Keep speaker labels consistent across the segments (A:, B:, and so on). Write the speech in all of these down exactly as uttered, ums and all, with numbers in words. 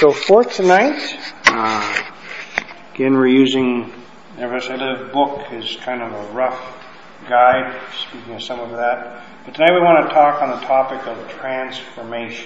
A: So for tonight, uh, again we're using Never As I Live book as kind of a rough guide, speaking of some of that. But tonight we want to talk on the topic of transformation.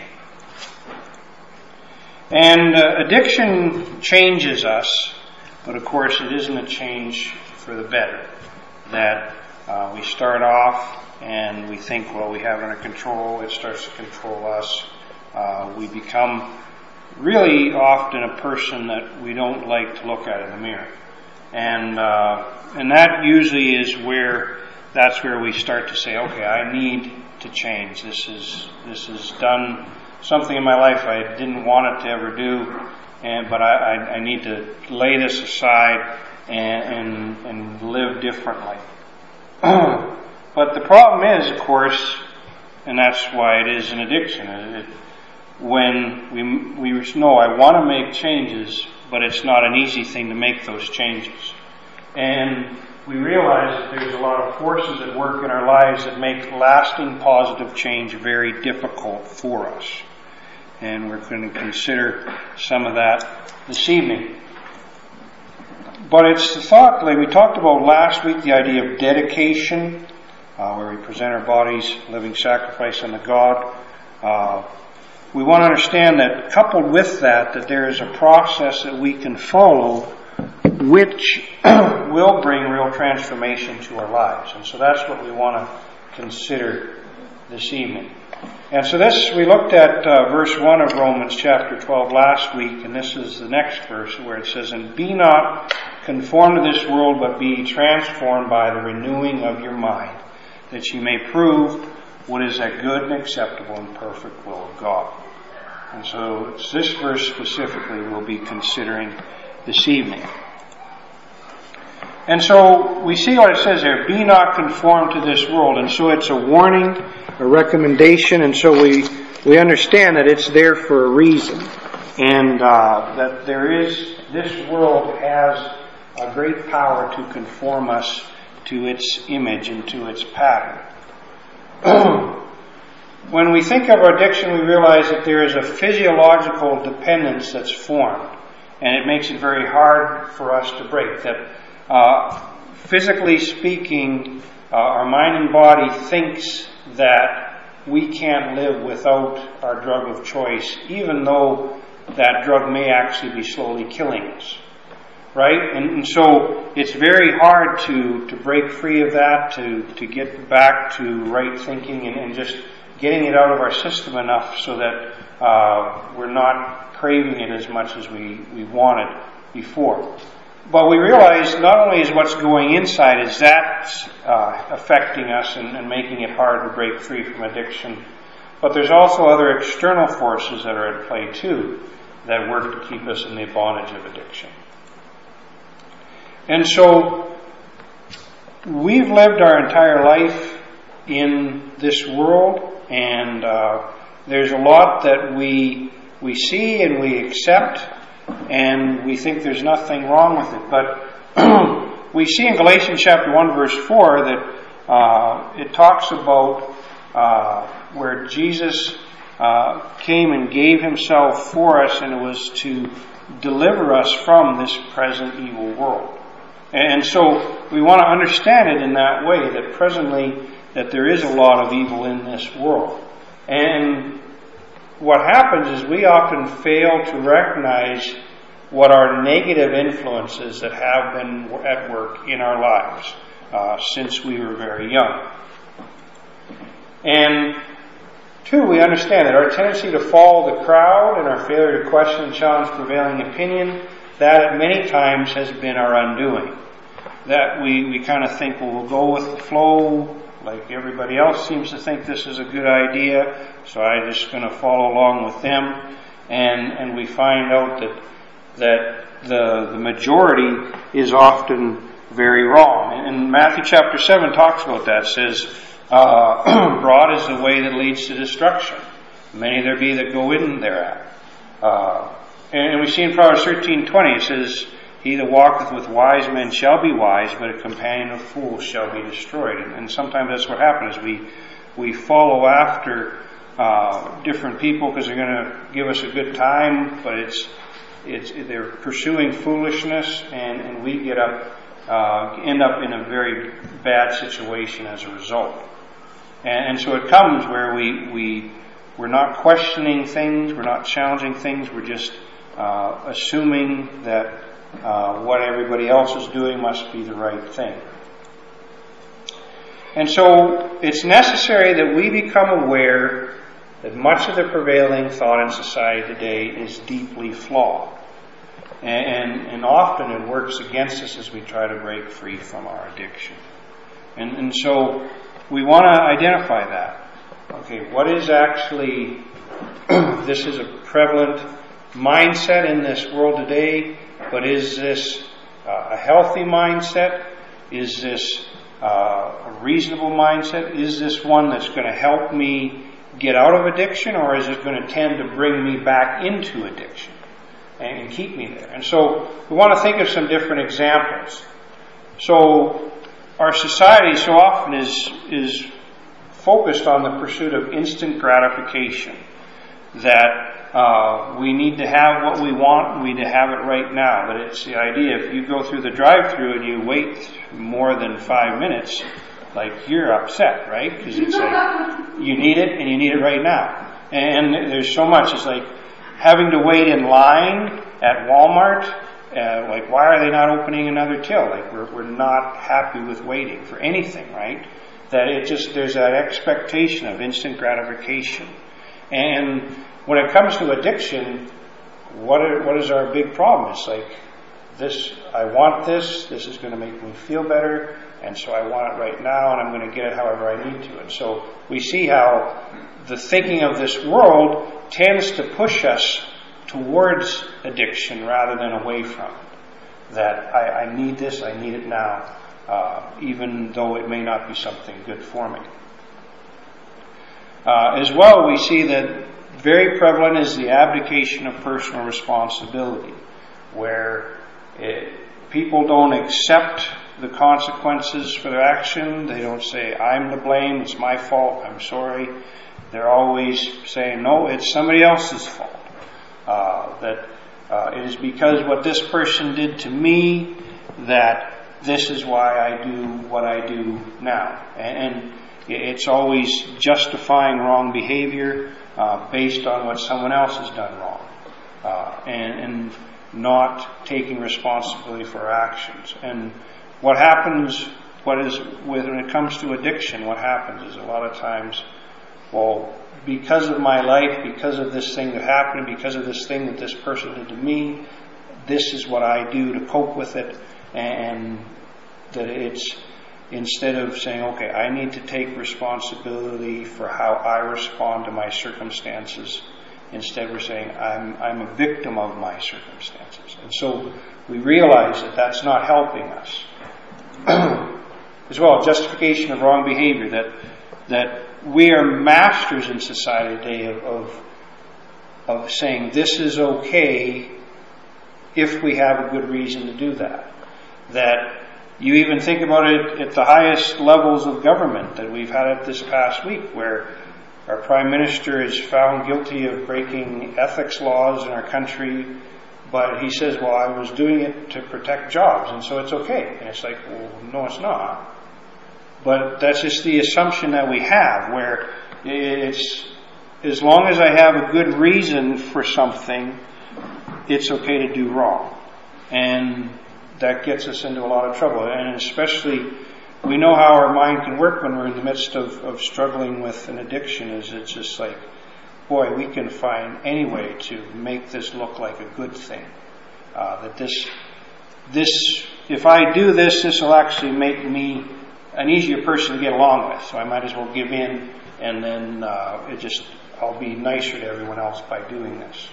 A: And uh, addiction changes us, but of course it isn't a change for the better. That uh, we start off and we think, well, we have it under control, it starts to control us. Uh, we become really often a person that we don't like to look at in the mirror. And uh, and that usually is where, that's where we start to say, okay, I need to change. This is, this has done something in my life I didn't want it to ever do, and but I, I, I need to lay this aside and, and, and live differently. But the problem is, of course, and that's why it is an addiction, it, when we, we know I want to make changes, but it's not an easy thing to make those changes. And we realize that there's a lot of forces at work in our lives that make lasting positive change very difficult for us. And we're going to consider some of that this evening. But it's the thought, like we talked about last week, the idea of dedication, uh, where we present our bodies, living sacrifice unto God. Uh, we want to understand that coupled with that, that there is a process that we can follow which will bring real transformation to our lives. And so that's what we want to consider this evening. And so this, we looked at uh, verse one of Romans chapter twelve last week, and this is the next verse where it says, "And be not conformed to this world, but be transformed by the renewing of your mind, that ye may prove what is that good and acceptable and perfect will of God." And so it's this verse specifically we'll be considering this evening. And so we see what it says there, be not conformed to this world. And so it's a warning, a recommendation, and so we, we understand that it's there for a reason. And uh, that there is, this world has a great power to conform us to its image and to its pattern. When we think of addiction, we realize that there is a physiological dependence that's formed. And it makes it very hard for us to break. That uh, physically speaking, uh, our mind and body thinks that we can't live without our drug of choice, even though that drug may actually be slowly killing us. Right? And, and so it's very hard to, to break free of that, to, to get back to right thinking and, and just getting it out of our system enough so that uh, we're not craving it as much as we, we wanted before. But we realize not only is what's going inside, is that uh, affecting us and, and making it hard to break free from addiction, but there's also other external forces that are at play too that work to keep us in the bondage of addiction. And so we've lived our entire life in this world, and uh, there's a lot that we we see and we accept, and we think there's nothing wrong with it. But we see in Galatians chapter one verse four that uh, it talks about uh, where Jesus uh, came and gave himself for us, and it was to deliver us from this present evil world. And so we want to understand it in that way, that presently that there is a lot of evil in this world. And what happens is we often fail to recognize what are negative influences that have been at work in our lives uh, since we were very young. And two, we understand that our tendency to follow the crowd and our failure to question and challenge prevailing opinion, that at many times has been our undoing. That we, we kind of think, well, we'll go with the flow, like everybody else seems to think this is a good idea, so I'm just going to follow along with them. And and we find out that that the the majority is often very wrong. And Matthew chapter seven talks about that. It says, uh, broad is the way that leads to destruction. Many there be that go in thereat. Uh, and we see in Proverbs thirteen twenty, it says, he that walketh with wise men shall be wise, but a companion of fools shall be destroyed. And, and sometimes that's what happens. We we follow after uh, different people because they're going to give us a good time, but it's it's they're pursuing foolishness, and, and we get up uh, end up in a very bad situation as a result. And, and so it comes where we we we're not questioning things, we're not challenging things, we're just uh, assuming that uh, what everybody else is doing must be the right thing. And so it's necessary that we become aware that much of the prevailing thought in society today is deeply flawed. And, and often it works against us as we try to break free from our addiction. And, and so we want to identify that. Okay, what is actually, this is a prevalent mindset in this world today, but is this uh, a healthy mindset? Is this uh, a reasonable mindset? Is this one that's going to help me get out of addiction, or is it going to tend to bring me back into addiction and keep me there? And so we want to think of some different examples. So our society so often is is focused on the pursuit of instant gratification, that uh, we need to have what we want, we need to have it right now. But it's the idea, if you go through the drive-thru and you wait more than five minutes, like, you're upset, right? Because it's like, you need it and you need it right now. And there's so much. It's like having to wait in line at Walmart. Uh, like, why are they not opening another till? Like, we're we're not happy with waiting for anything, right? That it just, there's that expectation of instant gratification. And when it comes to addiction, what are, what is our big problem? It's like, this, I want this, this is going to make me feel better, and so I want it right now, and I'm going to get it however I need to. And so we see how the thinking of this world tends to push us towards addiction rather than away from it. That I, I need this, I need it now, uh, even though it may not be something good for me. Uh, as well, we see that very prevalent is the abdication of personal responsibility, where it, people don't accept the consequences for their action. They don't say, I'm to blame, it's my fault, I'm sorry. They're always saying, no, it's somebody else's fault. Uh, that uh, it is because what this person did to me that this is why I do what I do now. And it's always justifying wrong behavior uh, based on what someone else has done wrong, uh, and, and not taking responsibility for our actions. And what happens, what is with, when it comes to addiction, what happens is a lot of times, well, because of my life, because of this thing that happened, because of this thing that this person did to me, this is what I do to cope with it. And that it's, instead of saying, okay, I need to take responsibility for how I respond to my circumstances, instead we're saying, I'm, I'm a victim of my circumstances. And so we realize that that's not helping us. As well, justification of wrong behavior, that that we are masters in society today of, of, of saying this is okay if we have a good reason to do that. That you even think about it at the highest levels of government, that we've had it this past week, where our Prime Minister is found guilty of breaking ethics laws in our country, but he says, well, I was doing it to protect jobs, and so it's okay. And it's like, well, no, it's not. But that's just the assumption that we have, where it's, as long as I have a good reason for something, it's okay to do wrong. And that gets us into a lot of trouble. And especially, we know how our mind can work when we're in the midst of, of struggling with an addiction, is it's just like, boy, we can find any way to make this look like a good thing. Uh, that this, this, if I do this, this will actually make me an easier person to get along with. So I might as well give in, and then uh, it just, I'll be nicer to everyone else by doing this.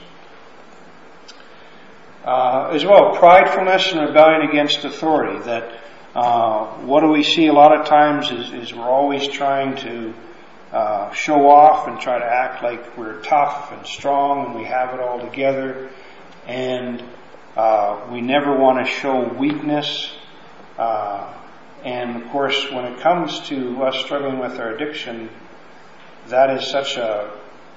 A: Uh, as well, pridefulness and rebellion against authority. That uh, what do we see a lot of times is, is we're always trying to uh, show off and try to act like we're tough and strong and we have it all together, and uh, we never want to show weakness. Uh, and of course, when it comes to us struggling with our addiction, that is such a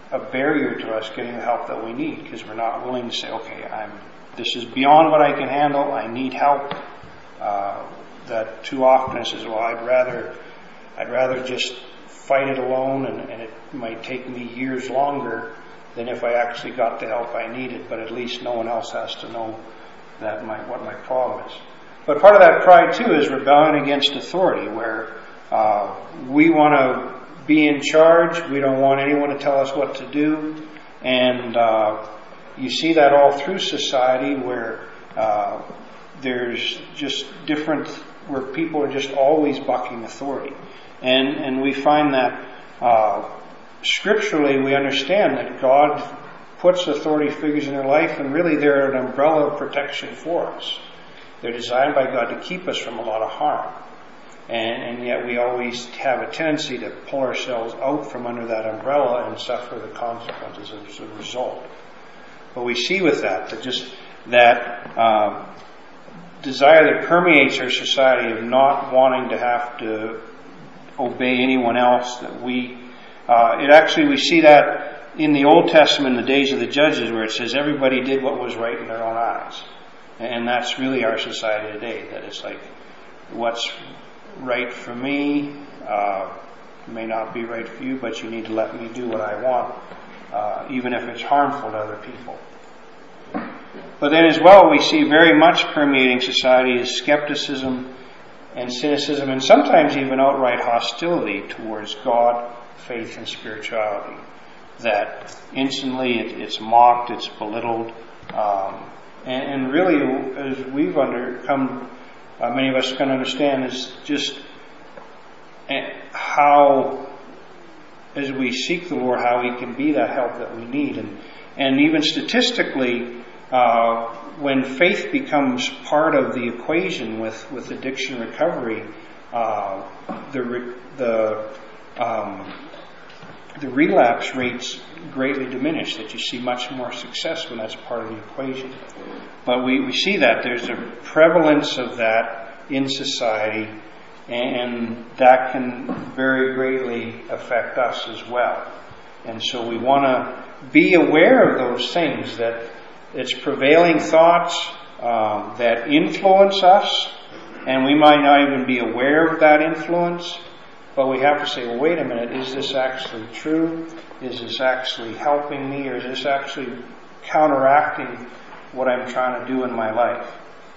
A: a barrier to us getting the help that we need, because we're not willing to say, okay, I'm, this is beyond what I can handle, I need help. Uh, that too often says, well, I'd rather, I'd rather just fight it alone, and, and it might take me years longer than if I actually got the help I needed, but at least no one else has to know that my, what my problem is. But part of that pride too is rebellion against authority, where uh, we want to be in charge. We don't want anyone to tell us what to do. And uh, you see that all through society, where uh, there's just different, where people are just always bucking authority. And and we find that uh, scripturally we understand that God puts authority figures in our life, and really they're an umbrella of protection for us. They're designed by God to keep us from a lot of harm. And, and yet we always have a tendency to pull ourselves out from under that umbrella and suffer the consequences as a result. But we see with that, that just that um, desire that permeates our society of not wanting to have to obey anyone else, that we, uh, it actually, we see that in the Old Testament in the days of the judges, where it says everybody did what was right in their own eyes. And that's really our society today, that it's like, what's right for me uh, may not be right for you, but you need to let me do what I want, uh, even if it's harmful to other people. But then as well, we see very much permeating society is skepticism and cynicism, and sometimes even outright hostility towards God, faith, and spirituality. That instantly it, it's mocked, it's belittled, um, and, and really, as we've undercome, Uh, many of us can understand is just how, as we seek the Lord, how He can be that help that we need. And, and even statistically, uh, when faith becomes part of the equation with, with addiction recovery, uh, the, the, um, the relapse rates greatly diminish, that you see much more success when that's part of the equation. But we, we see that there's a prevalence of that in society, and that can very greatly affect us as well. And so we want to be aware of those things, that it's prevailing thoughts um, that influence us, and we might not even be aware of that influence, but we have to say, well, wait a minute, is this actually true? Is this actually helping me, or is this actually counteracting what I'm trying to do in my life?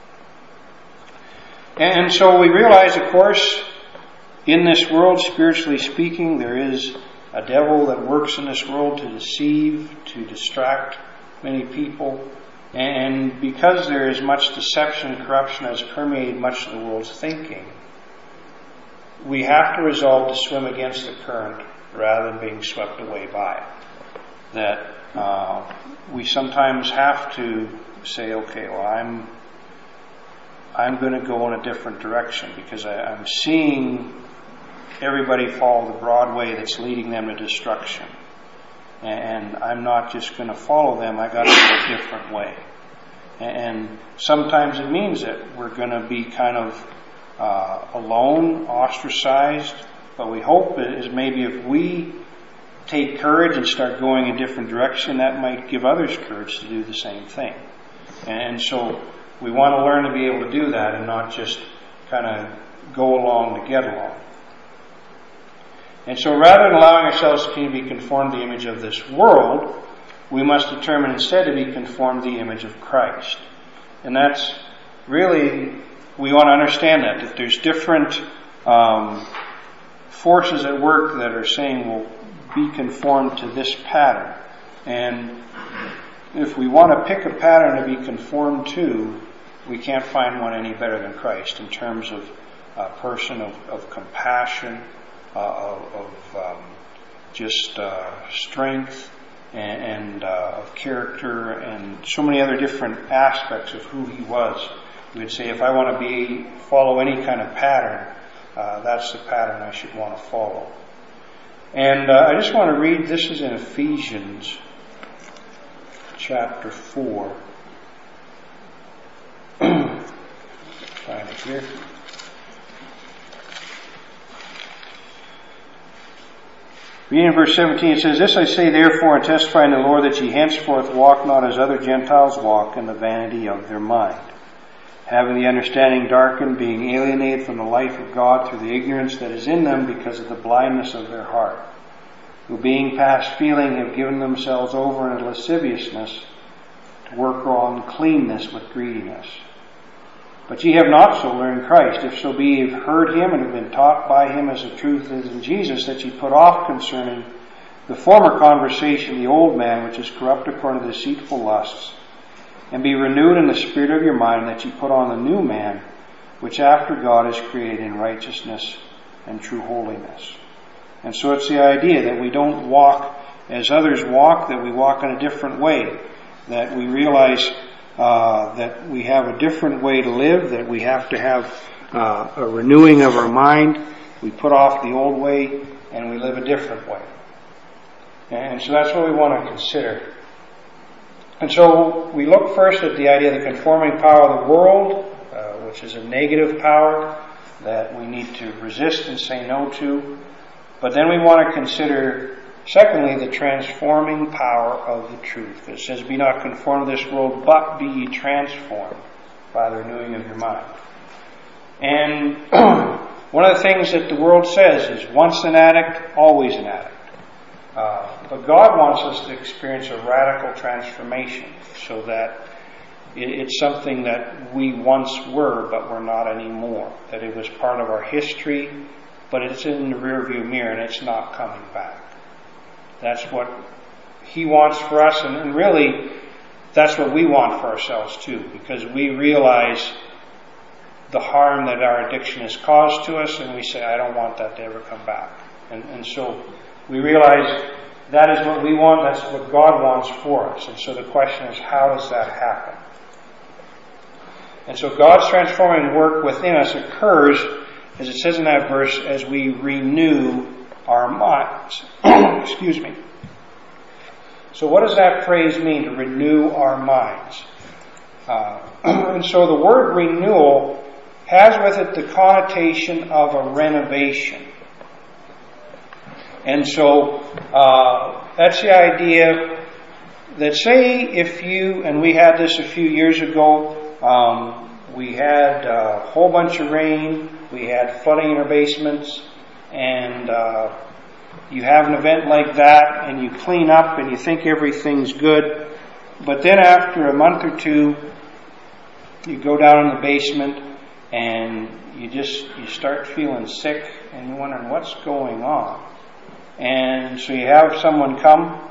A: And so we realize, of course, in this world, spiritually speaking, there is a devil that works in this world to deceive, to distract many people. And because there is much deception and corruption that has permeated much of the world's thinking, we have to resolve to swim against the current rather than being swept away by it. That uh, we sometimes have to say, okay, well, I'm I'm going to go in a different direction, because I, I'm seeing everybody follow the broad way that's leading them to destruction. And I'm not just going to follow them, I got to go a different way. And sometimes it means that we're going to be kind of uh, alone, ostracized, but we hope is maybe if we take courage and start going a different direction, that might give others courage to do the same thing. And so we want to learn to be able to do that and not just kind of go along to get along. And so rather than allowing ourselves to be conformed to the image of this world, we must determine instead to be conformed to the image of Christ. And that's really, we want to understand that, that there's different um, forces at work that are saying, well, be conformed to this pattern. And if we want to pick a pattern to be conformed to, we can't find one any better than Christ in terms of a person of, of compassion, uh, of, of um, just uh, strength, and, and uh, of character, and so many other different aspects of who He was. We would say, if I want to be follow any kind of pattern, uh, that's the pattern I should want to follow. And uh, I just want to read, this is in Ephesians chapter four. Find it here. Beginning in verse seventeen, it says, "This I say therefore, and testify in the Lord, that ye henceforth walk not as other Gentiles walk, in the vanity of their mind, having the understanding darkened, being alienated from the life of God through the ignorance that is in them, because of the blindness of their heart, who being past feeling have given themselves over in lasciviousness, to work uncleanness with greediness. But ye have not so learned Christ, if so be ye have heard him and have been taught by him as the truth is in Jesus, that ye put off concerning the former conversation the old man, which is corrupt according to deceitful lusts, and be renewed in the spirit of your mind, that ye put on the new man, which after God is created in righteousness and true holiness." And so it's the idea that we don't walk as others walk, that we walk in a different way, that we realize Uh, that we have a different way to live, that we have to have uh, a renewing of our mind. We put off the old way and we live a different way. And so that's what we want to consider. And so we look first at the idea of the conforming power of the world, uh, which is a negative power that we need to resist and say no to. But then we want to consider, secondly, the transforming power of the truth. It says, "Be not conformed to this world, but be ye transformed by the renewing of your mind." And one of the things that the world says is, once an addict, always an addict. Uh, but God wants us to experience a radical transformation, so that it, it's something that we once were, but we're not anymore. That it was part of our history, but it's in the rearview mirror and it's not coming back. That's what He wants for us, and, and really, that's what we want for ourselves too, because we realize the harm that our addiction has caused to us, and we say, I don't want that to ever come back. And, and so we realize that is what we want, that's what God wants for us. And so the question is, how does that happen? And so God's transforming work within us occurs, as it says in that verse, as we renew our minds. Excuse me. So what does that phrase mean, to renew our minds? Uh, and so the word renewal has with it the connotation of a renovation. And so uh, that's the idea that, say if you, and we had this a few years ago, um, we had a whole bunch of rain, we had flooding in our basements, and uh, you have an event like that and you clean up and you think everything's good, but then after a month or two you go down in the basement and you just you start feeling sick and you're wondering what's going on. And so you have someone come,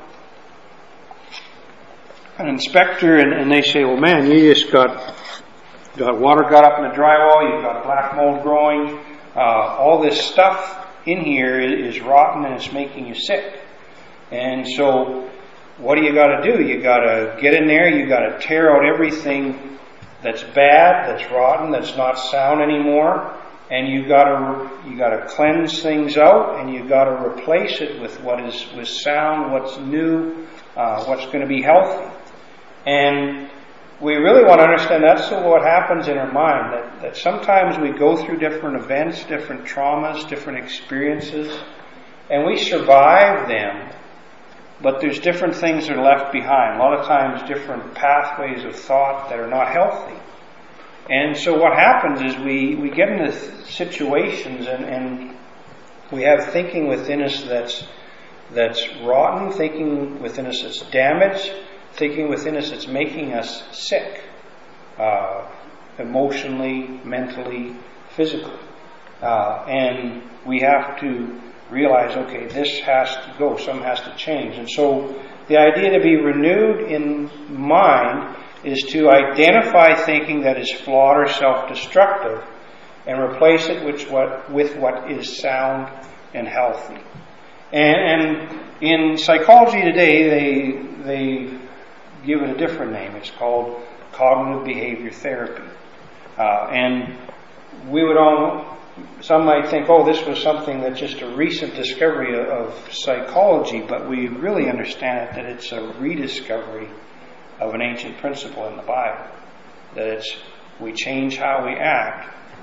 A: an inspector, and, and they say, well man, you just got got water got up in the drywall, you've got black mold growing, uh, all this stuff in here is rotten and it's making you sick. And so what do you got to do? You got to get in there, you got to tear out everything that's bad, that's rotten, that's not sound anymore, and you got to you got to cleanse things out, and you got to replace it with what is with sound, what's new, uh, what's going to be healthy. And we really want to understand that's what happens in our mind, that, that sometimes we go through different events, different traumas, different experiences, and we survive them, but there's different things that are left behind. A lot of times different pathways of thought that are not healthy. And so what happens is we, we get into situations and, and we have thinking within us that's that's rotten, thinking within us that's damaged, thinking within us that's making us sick, uh, emotionally, mentally, physically. Uh, and we have to realize, okay, this has to go, something has to change. And so the idea to be renewed in mind is to identify thinking that is flawed or self-destructive and replace it with what, with what is sound and healthy. And, and in psychology today, they they give it a different name. It's called cognitive behavior therapy. Uh, and we would all, some might think, oh, this was something that's just a recent discovery of, of psychology, but we really understand it that it's a rediscovery of an ancient principle in the Bible. That it's, we change how we act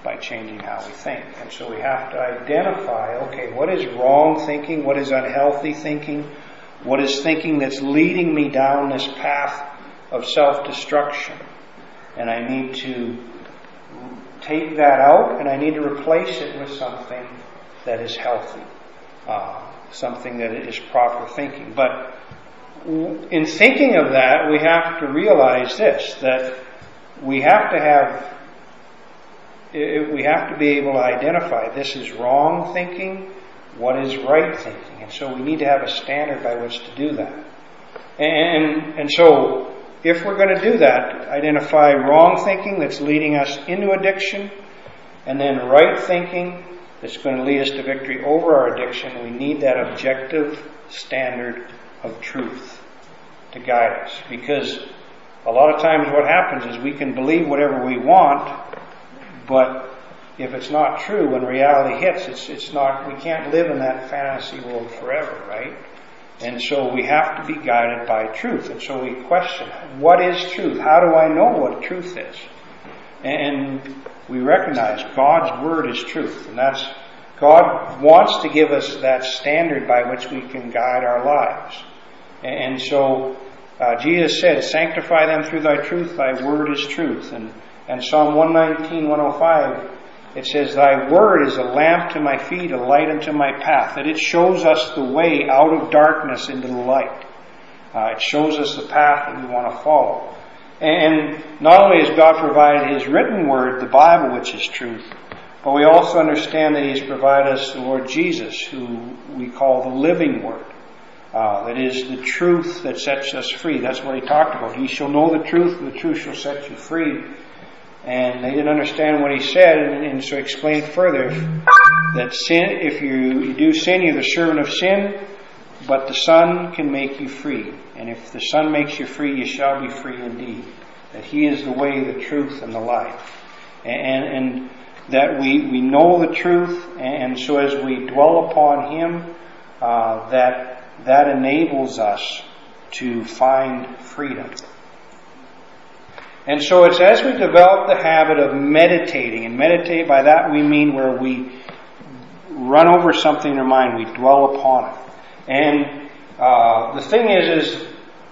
A: by changing how we think. And so we have to identify, okay, what is wrong thinking? What is unhealthy thinking? What is thinking that's leading me down this path of self-destruction? And I need to take that out, and I need to replace it with something that is healthy, uh, something that is proper thinking. But in thinking of that, we have to realize this, that we have to have, we have to be able to identify this is wrong thinking, what is right thinking. And so we need to have a standard by which to do that. And, and so if we're going to do that, identify wrong thinking that's leading us into addiction, and then right thinking that's going to lead us to victory over our addiction, we need that objective standard of truth to guide us. Because a lot of times what happens is we can believe whatever we want, but if it's not true, when reality hits, it's it's not, we can't live in that fantasy world forever, right? And so we have to be guided by truth. And so we question, what is truth? How do I know what truth is? And we recognize God's Word is truth. And that's, God wants to give us that standard by which we can guide our lives. And so uh, Jesus said, sanctify them through thy truth, thy word is truth. And, and Psalm one nineteen, one oh five, it says, thy word is a lamp to my feet, a light unto my path. That it shows us the way out of darkness into the light. Uh, it shows us the path that we want to follow. And not only has God provided His written word, the Bible, which is truth, but we also understand that He has provided us the Lord Jesus, who we call the living word. Uh, that is the truth that sets us free. That's what He talked about. Ye shall know the truth, and the truth shall set you free. And they didn't understand what He said, and, and so He explained further that sin, if you, you do sin, you're the servant of sin, but the Son can make you free. And if the Son makes you free, you shall be free indeed. That He is the way, the truth, and the life. And, and that we, we know the truth, and so as we dwell upon Him, uh, that that enables us to find freedom. And so it's as we develop the habit of meditating, and meditate, by that we mean where we run over something in our mind, we dwell upon it. And uh, the thing is, is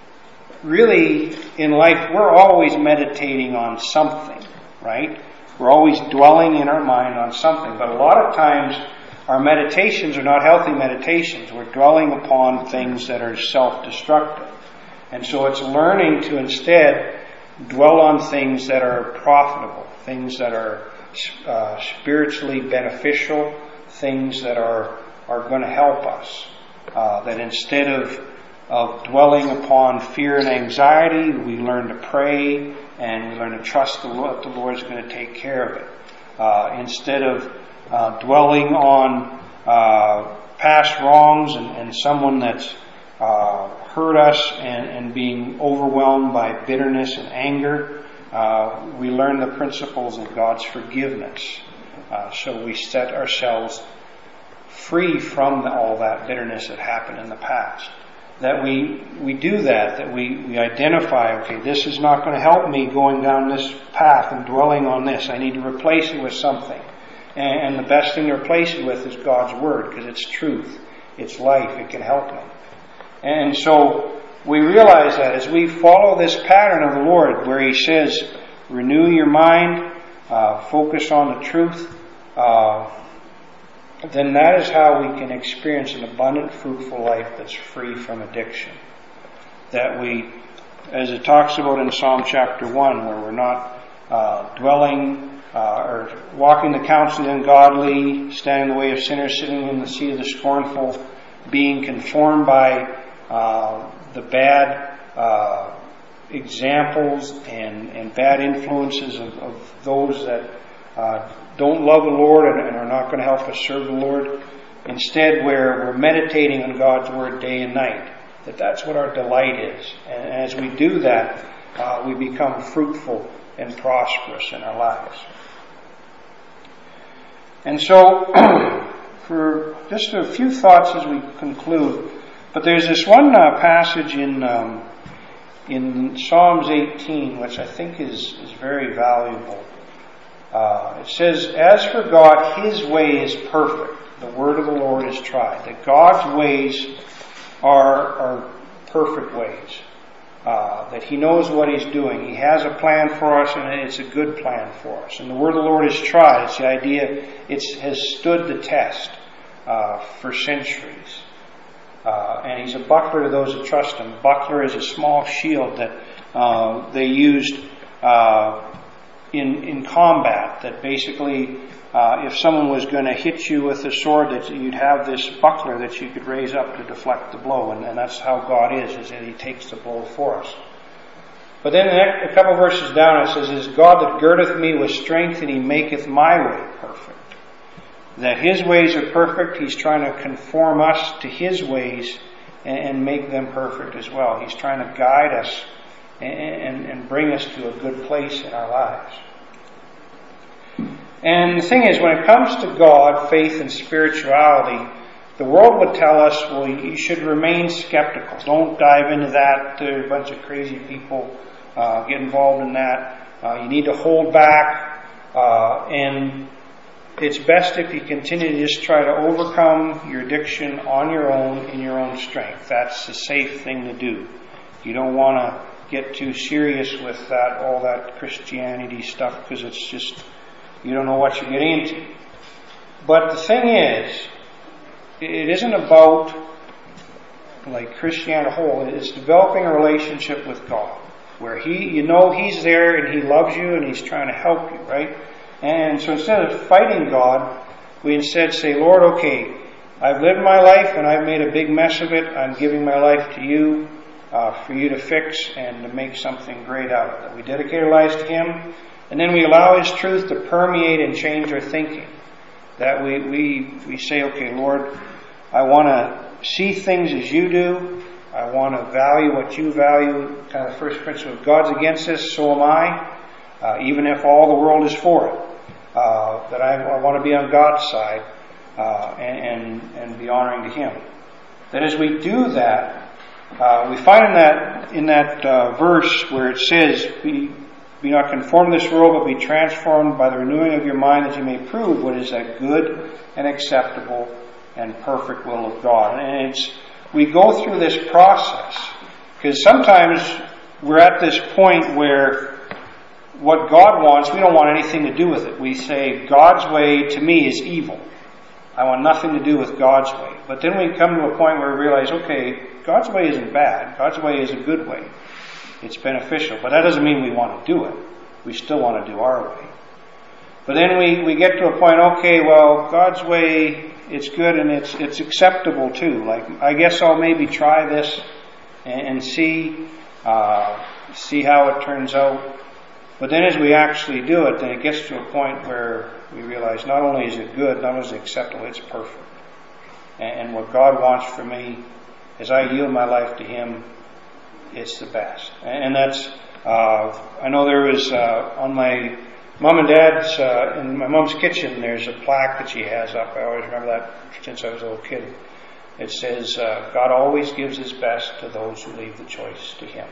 A: really in life we're always meditating on something, right? We're always dwelling in our mind on something. But a lot of times our meditations are not healthy meditations. We're dwelling upon things that are self-destructive. And so it's learning to instead dwell on things that are profitable, things that are uh, spiritually beneficial, things that are, are going to help us. Uh, that instead of, of dwelling upon fear and anxiety, we learn to pray and we learn to trust the Lord, the Lord's going to take care of it. Uh, instead of uh, dwelling on uh, past wrongs and, and someone that's uh, hurt us and, and being overwhelmed by bitterness and anger, uh, we learn the principles of God's forgiveness. Uh, so we set ourselves free from the, all that bitterness that happened in the past. That we we do that, that we, we identify, okay, this is not going to help me going down this path and dwelling on this. I need to replace it with something. And, and the best thing to replace it with is God's Word, because it's truth, it's life, it can help me. And so we realize that as we follow this pattern of the Lord, where He says, renew your mind, uh, focus on the truth, uh, then that is how we can experience an abundant, fruitful life that's free from addiction. That we, as it talks about in Psalm chapter one, where we're not uh, dwelling uh, or walking the counsel of the ungodly, standing in the way of sinners, sitting in the seat of the scornful, being conformed by uh, the bad uh, examples and, and bad influences of, of those that uh, don't love the Lord and, and are not going to help us serve the Lord. Instead, where we're meditating on God's Word day and night, that that's what our delight is. And as we do that, uh, we become fruitful and prosperous in our lives. And so, for just a few thoughts as we conclude, but there's this one uh, passage in um, in Psalms eighteen, which I think is, is very valuable. Uh, it says, as for God, His way is perfect. The word of the Lord is tried. That God's ways are, are perfect ways. Uh, that He knows what He's doing. He has a plan for us, and it's a good plan for us. And the word of the Lord is tried. It's the idea it has stood the test uh, for centuries. Uh, and He's a buckler to those that trust Him. Buckler is a small shield that uh, they used uh, in in combat. That basically, uh, if someone was going to hit you with a sword, that you'd have this buckler that you could raise up to deflect the blow. And, and that's how God is, is that He takes the blow for us. But then the next, a couple verses down it says, "Is God that girdeth me with strength, and He maketh my way perfect." That His ways are perfect. He's trying to conform us to His ways and, and make them perfect as well. He's trying to guide us and, and, and bring us to a good place in our lives. And the thing is, when it comes to God, faith, and spirituality, the world would tell us, well, you should remain skeptical. Don't dive into that. There are a bunch of crazy people uh, get involved in that. Uh, you need to hold back. Uh, and it's best if you continue to just try to overcome your addiction on your own, in your own strength. That's the safe thing to do. You don't want to get too serious with that, all that Christianity stuff, because it's just, you don't know what you're getting into. But the thing is, it isn't about, like, Christianity as a whole. It's developing a relationship with God, where He, you know He's there and He loves you and He's trying to help you, right? And so instead of fighting God, we instead say, Lord, okay, I've lived my life and I've made a big mess of it. I'm giving my life to You uh, for You to fix and to make something great out of it. We dedicate our lives to Him, and then we allow His truth to permeate and change our thinking. That we, we, we say, okay, Lord, I want to see things as You do. I want to value what You value. Kind of first principle, if God's against us, so am I. Uh, even if all the world is for it. Uh, that I, I want to be on God's side uh, and, and, and be honoring to Him. That as we do that, uh, we find in that in that uh, verse where it says, be, be not conformed to this world, but be transformed by the renewing of your mind, that you may prove what is that good and acceptable and perfect will of God. And it's, we go through this process, because sometimes we're at this point where what God wants, we don't want anything to do with it. We say, God's way to me is evil. I want nothing to do with God's way. But then we come to a point where we realize, okay, God's way isn't bad. God's way is a good way. It's beneficial. But that doesn't mean we want to do it. We still want to do our way. But then we, we get to a point, okay, well, God's way, it's good and it's it's acceptable too. Like, I guess I'll maybe try this and, and see, uh, see how it turns out. But then as we actually do it, then it gets to a point where we realize not only is it good, not only is it acceptable, it's perfect. And, and what God wants for me, as I yield my life to Him, it's the best. And, and that's, uh, I know there was, uh, on my mom and dad's, uh, in my mom's kitchen, there's a plaque that she has up. I always remember that since I was a little kid. It says, uh, God always gives His best to those who leave the choice to Him.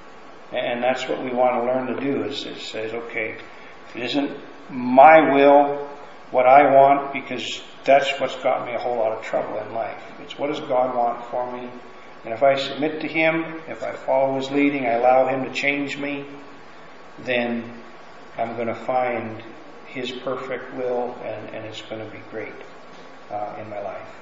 A: And that's what we want to learn to do, is it says, okay, it isn't my will, what I want, because that's what's got me a whole lot of trouble in life. It's what does God want for me? And if I submit to Him, if I follow His leading, I allow Him to change me, then I'm going to find His perfect will, and, and it's going to be great uh, in my life.